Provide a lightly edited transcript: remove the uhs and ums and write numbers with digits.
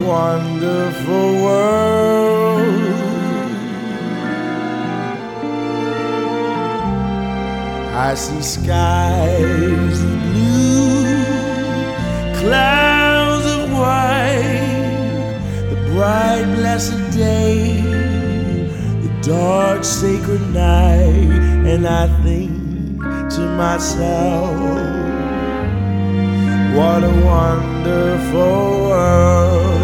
wonderful world. I see skies of blue, clouds of white, the bright blessed day, the dark sacred night, and I think to myself, what a wonderful world.